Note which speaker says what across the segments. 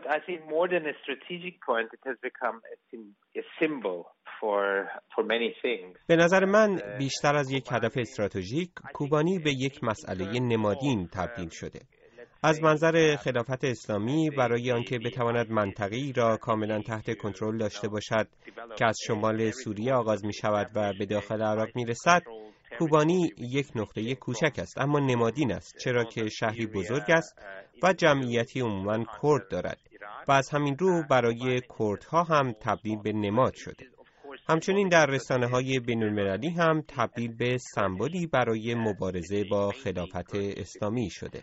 Speaker 1: I think more than a strategic point, it has become a symbol for many things.
Speaker 2: به نظر من بیشتر از یک هدف استراتژیک، کوبانی به یک مسئله نمادین تبدیل شده. از منظر خلافت اسلامی برای آنکه بتواند منطقه‌ای را کاملا تحت کنترل داشته باشد که از شمال سوریه آغاز می شود و به داخل عراق می رسد، کوبانی یک نقطه کوچک است اما نمادین است، چرا که شهری بزرگ است و جمعیتی عموماً کرد دارد و از همین رو برای کردها هم تبدیل به نماد شده. همچنین در رسانه‌های بین‌المللی هم تبدیل به سمبولی برای مبارزه با خلافت اسلامی شده.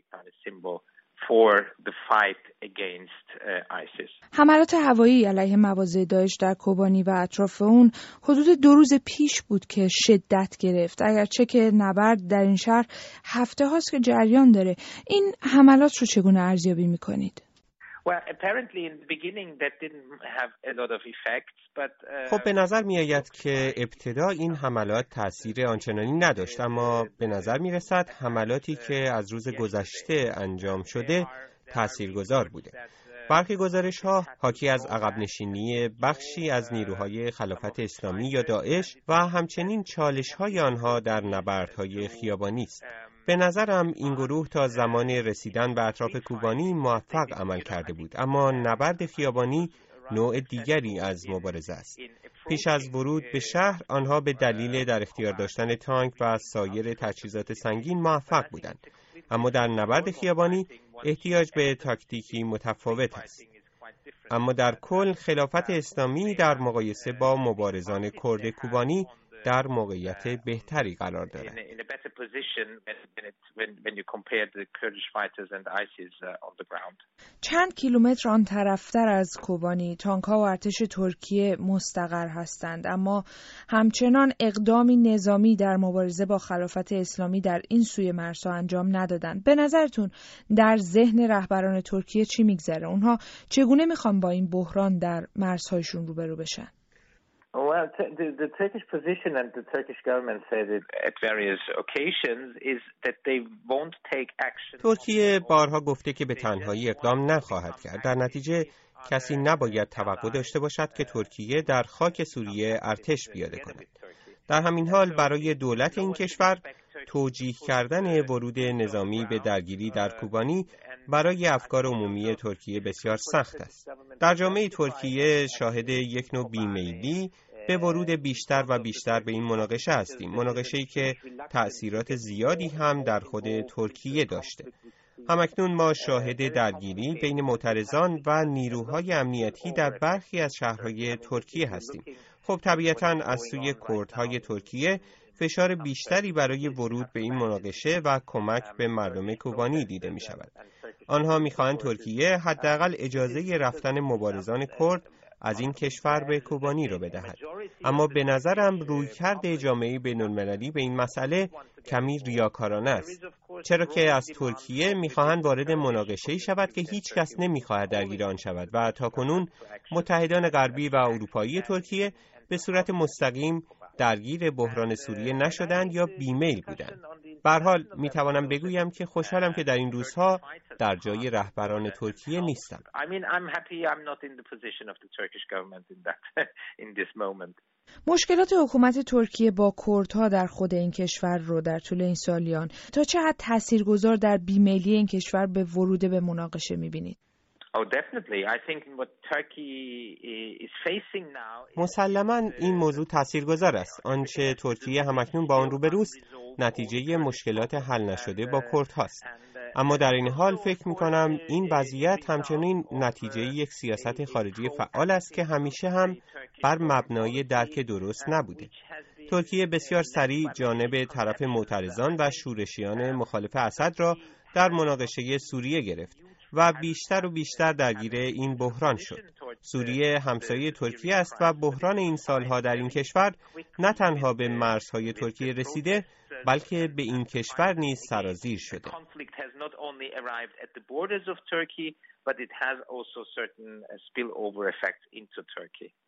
Speaker 3: حملات هوایی علیه مواضع داعش در کوبانی و اطراف اون حدود 2 روز پیش بود که شدت گرفت، اگرچه که نبرد در این شهر هفته هاست که جریان داره. این حملات رو چگونه ارزیابی می‌کنید؟
Speaker 2: خب به نظر می آید که ابتدا این حملات تأثیر آنچنانی نداشت، اما به نظر می رسد حملاتی که از روز گذشته انجام شده تأثیرگذار بوده. برخی گزارش‌ها حاکی از عقب نشینی بخشی از نیروهای خلافت اسلامی یا داعش و همچنین چالش‌های آنها در نبردهای خیابانی است. به نظرم این گروه تا زمان رسیدن به اطراف کوبانی موفق عمل کرده بود، اما نبرد خیابانی نوع دیگری از مبارزه است. پیش از ورود به شهر آنها به دلیل در اختیار داشتن تانک و سایر تجهیزات سنگین موفق بودند، اما در نبرد خیابانی احتیاج به تاکتیکی متفاوت است. اما در کل خلافت اسلامی در مقایسه با مبارزان کرد کوبانی در موقعیت بهتری قرار دارد.
Speaker 3: چند کیلومتر آن طرفتر از کوبانی تانک‌ها و ارتش ترکیه مستقر هستند، اما همچنان اقدامی نظامی در مبارزه با خلافت اسلامی در این سوی مرزها انجام ندادند. به نظرتون در ذهن رهبران ترکیه چی میگذره؟ اونها چگونه میخوان با این بحران در مرزهایشون روبرو بشن؟
Speaker 1: Well, the Turkish position and the Turkish government said it at various occasions is that they won't take action.
Speaker 2: ترکیه بارها گفته که به تنهایی اقدام نخواهد کرد. در نتیجه کسی نباید توقع داشته باشد که ترکیه در خاک سوریه ارتش پیاده کند. در همین حال برای دولت این کشور توجیه کردن ورود نظامی به درگیری در کوبانی برای افکار عمومی ترکیه بسیار سخت است. در جامعه ترکیه شاهد یک نوع بیمیلی به ورود بیشتر و بیشتر به این مناقشه هستیم، مناقشه‌ای که تأثیرات زیادی هم در خود ترکیه داشته. همکنون ما شاهد درگیری بین معترضان و نیروهای امنیتی در برخی از شهرهای ترکیه هستیم. خب طبیعتاً از سوی کردهای ترکیه فشار بیشتری برای ورود به این مناقشه و کمک به مردم کوبانی دیده می شود. آنها می خواهند ترکیه حداقل اجازه رفتن مبارزان کرد از این کشور به کوبانی را بدهد. اما به نظرم رویکرد جامعه بین‌المللی به این مسئله کمی ریاکارانه است، چرا که از ترکیه می‌خواهند وارد مناقشه‌ای شود که هیچ کس نمی‌خواهد درگیر آن شود و تاکنون متحدان غربی و اروپایی ترکیه به صورت مستقیم درگیر بحران سوریه نشدند یا بیمیل بودند. به هر حال میتوانم بگویم که خوشحالم که در این روزها در جای رهبران ترکیه نیستم.
Speaker 3: مشکلات حکومت ترکیه با کردها در خود این کشور رو در طول این سالیان تا چه حد تاثیرگذار در بیمیلی این کشور به ورود به مناقشه میبینید؟
Speaker 2: مسلماً این موضوع تاثیرگذار است. آنچه ترکیه همکنون با آن روبروست نتیجه مشکلات حل نشده با کردهاست. اما در این حال فکر می‌کنم این وضعیت همچنین نتیجه یک سیاست خارجی فعال است که همیشه هم بر مبنای درک درست نبوده. ترکیه بسیار سریع جانب طرف معترضان و شورشیان مخالف اسد را در مناقشه سوریه گرفت و بیشتر و بیشتر درگیر این بحران شد. سوریه همسایه ترکیه است و بحران این سالها در این کشور نه تنها به مرزهای ترکیه رسیده بلکه به این کشور نیز سرازیر شده.
Speaker 1: but it has also certain spillover effects into Turkey.